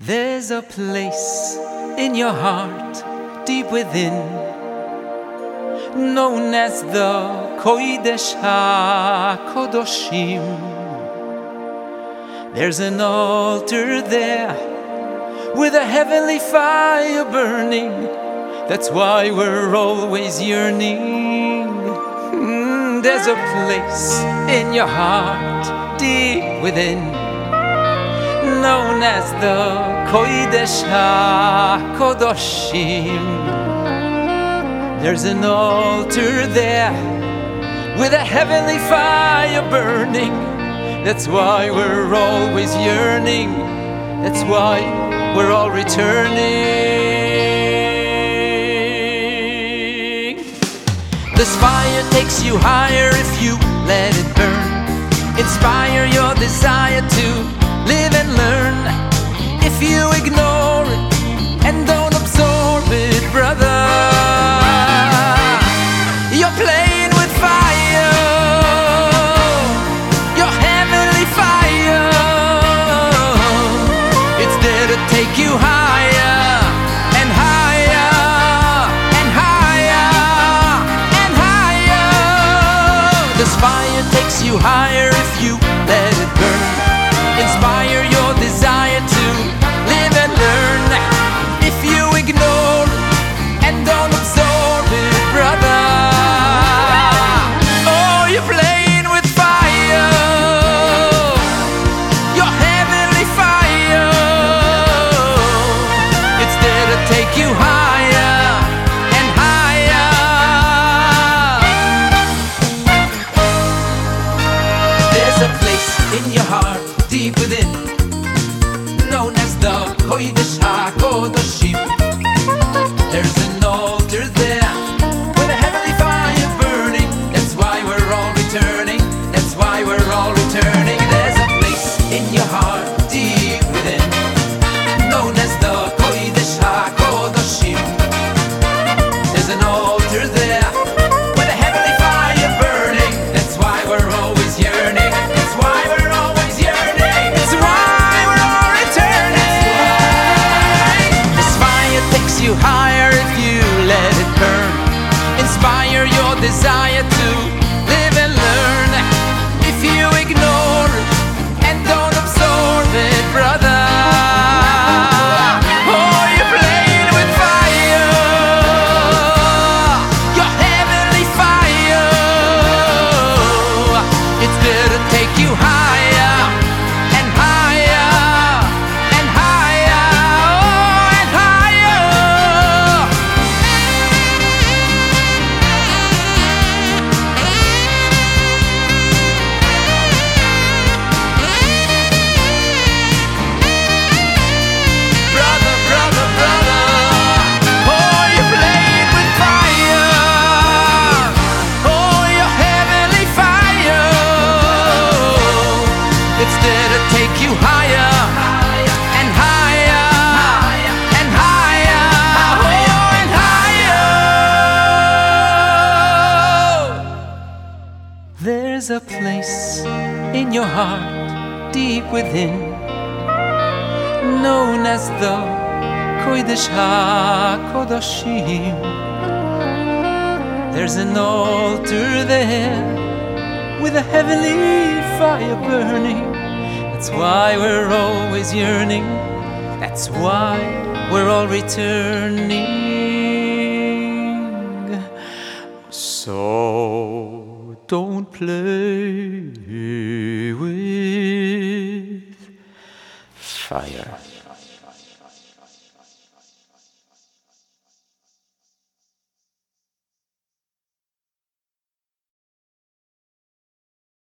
There's a place in your heart, deep within, known as the Kodesh HaKodoshim. There's an altar there with a heavenly fire burning. That's why we're always yearning. There's a place in your heart, deep within, known as the Kodesh HaKodoshim. There's an altar there with a heavenly fire burning. That's why we're always yearning. That's why we're all returning. This fire takes you higher if you let it burn. Inspire your desire to live and learn. If you ignore it and don't absorb it, brother, you're playing with fire, your heavenly fire. It's there to take you higher and higher and higher and higher. This fire takes you higher if you let it burn. Inspire your desire to live and learn. If you ignore and don't absorb it, brother, oh, you're playing with fire, your heavenly fire. It's there to take you higher and higher. There's a place in your heart, deep within, known as the Kodesh HaKodoshim. There's an altar there with a heavenly fire burning. That's why we're all returning. That's why we're all returning. There's a place in your heart, deep within, known as the Kodesh HaKodoshim. There's an altar there with a heavenly fire burning. That's why we're always yearning. That's why we're always yearning. That's why we're all returning. This fire takes you higher if you let it burn. Inspire your desire to live and learn. If you ignore it and don't absorb it, brother, oh, you're playing with fire, your heavenly fire. It's there to take you higher and higher and higher, oh, and higher. Brother, brother, brother, oh, you're playing with fire, oh, your heavenly fire. It's there to take you higher and higher and higher, oh, and higher. There's a place in your heart, deep within, known as the Kodesh HaKodoshim. There's an altar there with a heavenly fire burning. That's why we're always yearning. That's why we're all returning. So don't play with fire.